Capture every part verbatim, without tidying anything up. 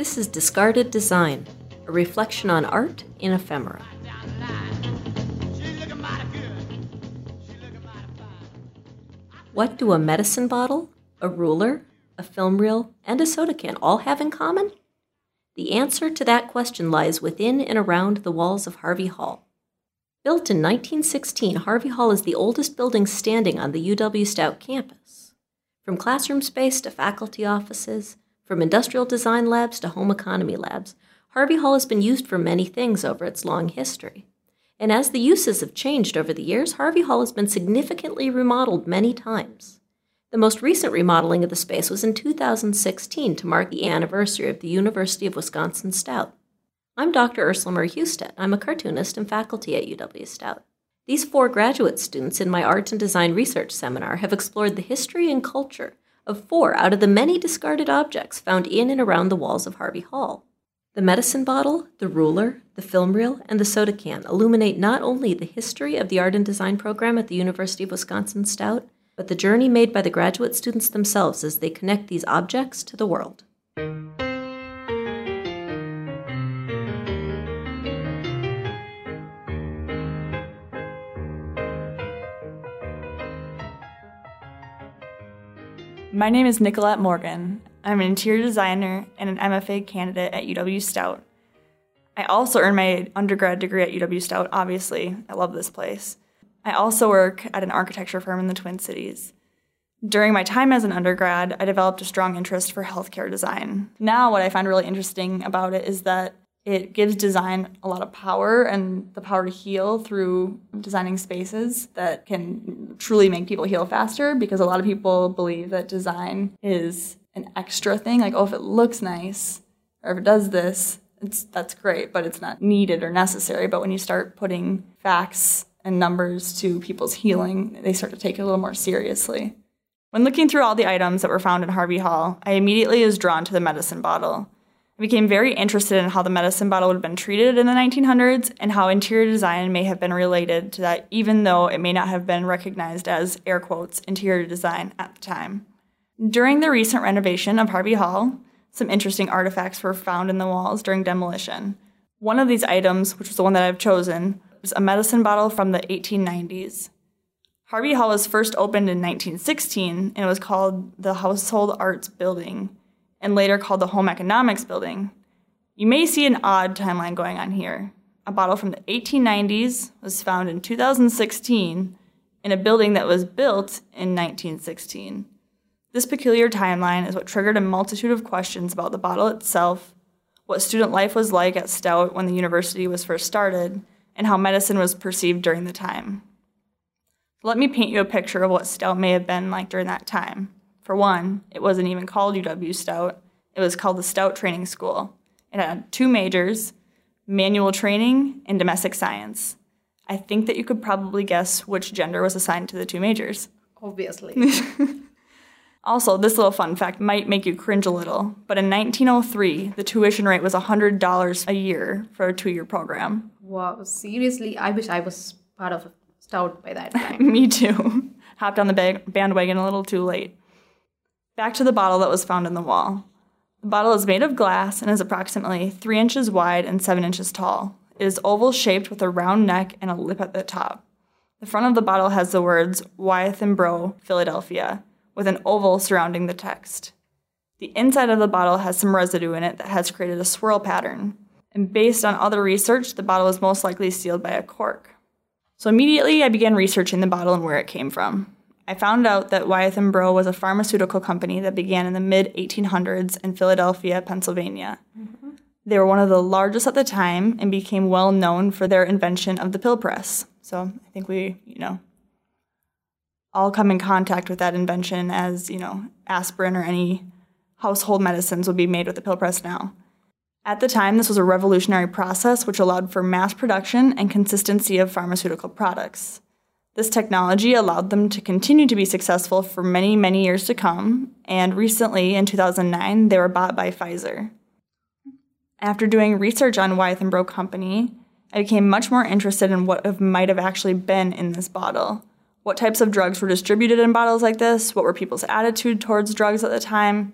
This is Discarded Design, a reflection on art in ephemera. What do a medicine bottle, a ruler, a film reel, and a soda can all have in common? The answer to that question lies within and around the walls of Harvey Hall. Built in nineteen sixteen, Harvey Hall is the oldest building standing on the U W Stout campus. From classroom space to faculty offices, from industrial design labs to home economy labs, Harvey Hall has been used for many things over its long history. And as the uses have changed over the years, Harvey Hall has been significantly remodeled many times. The most recent remodeling of the space was in two thousand sixteen to mark the anniversary of the University of Wisconsin Stout. I'm Doctor Ursula Murray Husted. I'm a cartoonist and faculty at U W Stout. These four graduate students in my Art and Design Research Seminar have explored the history and culture of four out of the many discarded objects found in and around the walls of Harvey Hall. The medicine bottle, the ruler, the film reel, and the soda can illuminate not only the history of the Art and Design program at the University of Wisconsin Stout, but the journey made by the graduate students themselves as they connect these objects to the world. My name is Nicolette Morgan. I'm an interior designer and an M F A candidate at U W Stout. I also earned my undergrad degree at U W Stout, obviously. I love this place. I also work at an architecture firm in the Twin Cities. During my time as an undergrad, I developed a strong interest for healthcare design. Now what I find really interesting about it is that it gives design a lot of power and the power to heal through designing spaces that can truly make people heal faster, because a lot of people believe that design is an extra thing, like, oh, if it looks nice or if it does this, it's that's great, but it's not needed or necessary. But when you start putting facts and numbers to people's healing, they start to take it a little more seriously. When looking through all the items that were found in Harvey Hall, I immediately was drawn to the medicine bottle. I became very interested in how the medicine bottle would have been treated in the nineteen hundreds and how interior design may have been related to that, even though it may not have been recognized as, air quotes, interior design at the time. During the recent renovation of Harvey Hall, some interesting artifacts were found in the walls during demolition. One of these items, which was the one that I've chosen, was a medicine bottle from the eighteen nineties. Harvey Hall was first opened in nineteen sixteen and it was called the Household Arts Building, and later called the Home Economics Building. You may see an odd timeline going on here. A bottle from the eighteen nineties was found in two thousand sixteen in a building that was built in nineteen sixteen. This peculiar timeline is what triggered a multitude of questions about the bottle itself, what student life was like at Stout when the university was first started, and how medicine was perceived during the time. Let me paint you a picture of what Stout may have been like during that time. For one, it wasn't even called U W Stout. It was called the Stout Training School. It had two majors, manual training and domestic science. I think that you could probably guess which gender was assigned to the two majors. Obviously. Also, this little fun fact might make you cringe a little, but in nineteen oh three, the tuition rate was one hundred dollars a year for a two-year program. Wow, seriously? I wish I was part of Stout by that time. Me too. Hopped on the bag- bandwagon a little too late. Back to the bottle that was found in the wall. The bottle is made of glass and is approximately three inches wide and seven inches tall. It is oval-shaped with a round neck and a lip at the top. The front of the bottle has the words Wyeth and Bro, Philadelphia, with an oval surrounding the text. The inside of the bottle has some residue in it that has created a swirl pattern. And based on other research, the bottle is most likely sealed by a cork. So immediately I began researching the bottle and where it came from. I found out that Wyeth and Bro was a pharmaceutical company that began in the mid eighteen hundreds in Philadelphia, Pennsylvania. Mm-hmm. They were one of the largest at the time and became well known for their invention of the pill press. So I think we, you know, all come in contact with that invention, as, you know, aspirin or any household medicines would be made with the pill press now. At the time, this was a revolutionary process which allowed for mass production and consistency of pharmaceutical products. This technology allowed them to continue to be successful for many, many years to come, and recently, in two thousand nine, they were bought by Pfizer. After doing research on Wyeth and Bro Company, I became much more interested in what might have actually been in this bottle. What types of drugs were distributed in bottles like this? What were people's attitude towards drugs at the time?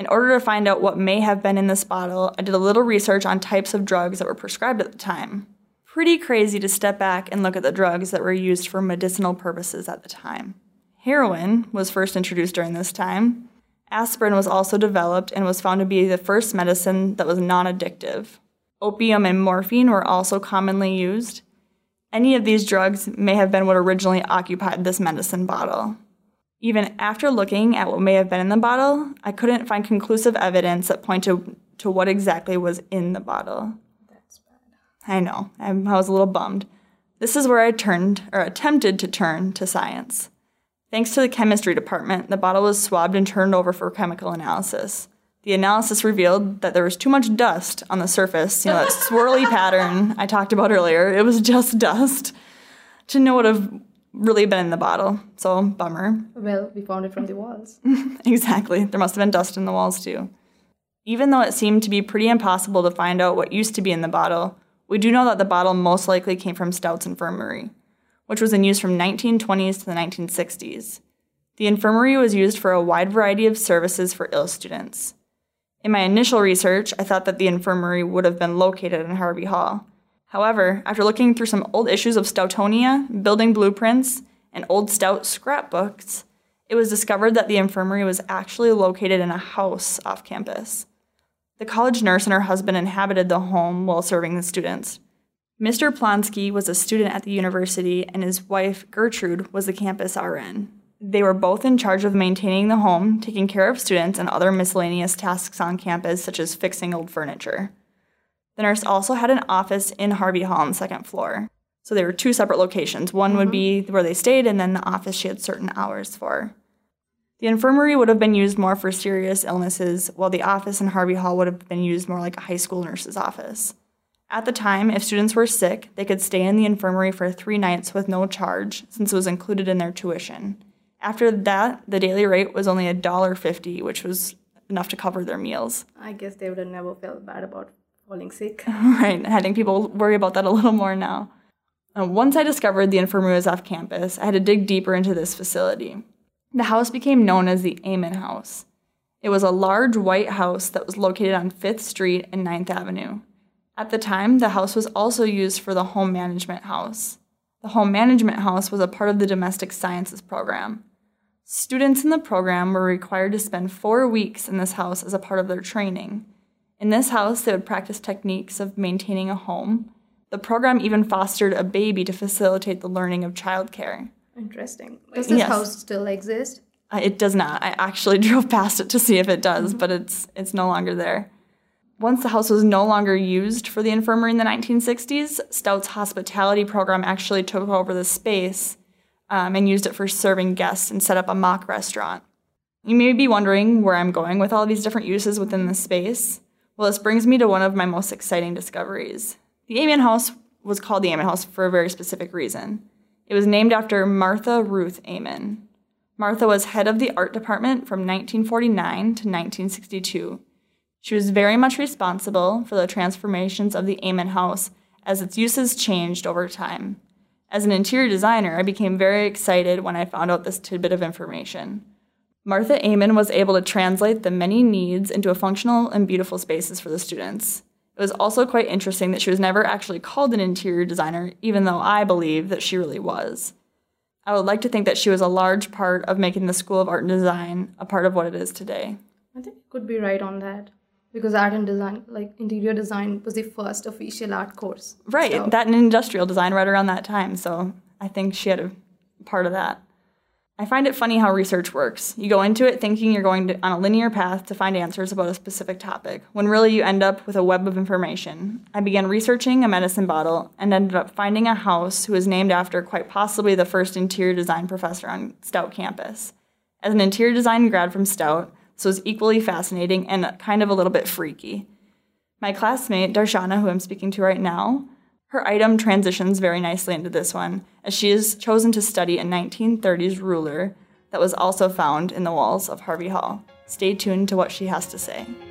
In order to find out what may have been in this bottle, I did a little research on types of drugs that were prescribed at the time. Pretty crazy to step back and look at the drugs that were used for medicinal purposes at the time. Heroin was first introduced during this time. Aspirin was also developed and was found to be the first medicine that was non-addictive. Opium and morphine were also commonly used. Any of these drugs may have been what originally occupied this medicine bottle. Even after looking at what may have been in the bottle, I couldn't find conclusive evidence that pointed to what exactly was in the bottle. That's bad. I know, I was a little bummed. This is where I turned, or attempted to turn, to science. Thanks to the chemistry department, the bottle was swabbed and turned over for chemical analysis. The analysis revealed that there was too much dust on the surface, you know, that swirly pattern I talked about earlier. It was just dust, to know what have really been in the bottle. So, bummer. Well, we found it from the walls. Exactly. There must have been dust in the walls, too. Even though it seemed to be pretty impossible to find out what used to be in the bottle, we do know that the bottle most likely came from Stout's infirmary, which was in use from nineteen twenties to the nineteen sixties. The infirmary was used for a wide variety of services for ill students. In my initial research, I thought that the infirmary would have been located in Harvey Hall. However, after looking through some old issues of Stoutonia, building blueprints, and old Stout scrapbooks, it was discovered that the infirmary was actually located in a house off campus. The college nurse and her husband inhabited the home while serving the students. Mister Plonsky was a student at the university, and his wife, Gertrude, was the campus R N. They were both in charge of maintaining the home, taking care of students, and other miscellaneous tasks on campus, such as fixing old furniture. The nurse also had an office in Harvey Hall on the second floor. So there were two separate locations. One mm-hmm. would be where they stayed, and then the office she had certain hours for. The infirmary would have been used more for serious illnesses, while the office in Harvey Hall would have been used more like a high school nurse's office. At the time, if students were sick, they could stay in the infirmary for three nights with no charge, since it was included in their tuition. After that, the daily rate was only one dollar fifty, which was enough to cover their meals. I guess they would have never felt bad about falling sick. Right, I think people worry about that a little more now. Uh, once I discovered the infirmary was off campus, I had to dig deeper into this facility. The house became known as the Amen House. It was a large white house that was located on fifth Street and ninth Avenue. At the time, the house was also used for the Home Management House. The Home Management House was a part of the Domestic Sciences program. Students in the program were required to spend four weeks in this house as a part of their training. In this house, they would practice techniques of maintaining a home. The program even fostered a baby to facilitate the learning of childcare. Interesting. Does this yes. house still exist? Uh, it does not. I actually drove past it to see if it does, mm-hmm. but it's it's no longer there. Once the house was no longer used for the infirmary in the nineteen sixties, Stout's hospitality program actually took over the space um, and used it for serving guests and set up a mock restaurant. You may be wondering where I'm going with all these different uses within this space. Well, this brings me to one of my most exciting discoveries. The Amen House was called the Amen House for a very specific reason. It was named after Martha Ruth Amen. Martha was head of the art department from nineteen forty-nine to nineteen sixty-two. She was very much responsible for the transformations of the Amen House as its uses changed over time. As an interior designer, I became very excited when I found out this tidbit of information. Martha Amen was able to translate the many needs into a functional and beautiful spaces for the students. It was also quite interesting that she was never actually called an interior designer, even though I believe that she really was. I would like to think that she was a large part of making the School of Art and Design a part of what it is today. I think you could be right on that. Because art and design, like interior design, was the first official art course. Right, so. That and industrial design right around that time, so I think she had a part of that. I find it funny how research works. You go into it thinking you're going to, on a linear path to find answers about a specific topic, when really you end up with a web of information. I began researching a medicine bottle and ended up finding a house who was named after quite possibly the first interior design professor on Stout campus. As an interior design grad from Stout, so it was equally fascinating and kind of a little bit freaky. My classmate, Darshana, who I'm speaking to right now, her item transitions very nicely into this one, as she has chosen to study a nineteen thirties ruler that was also found in the walls of Harvey Hall. Stay tuned to what she has to say.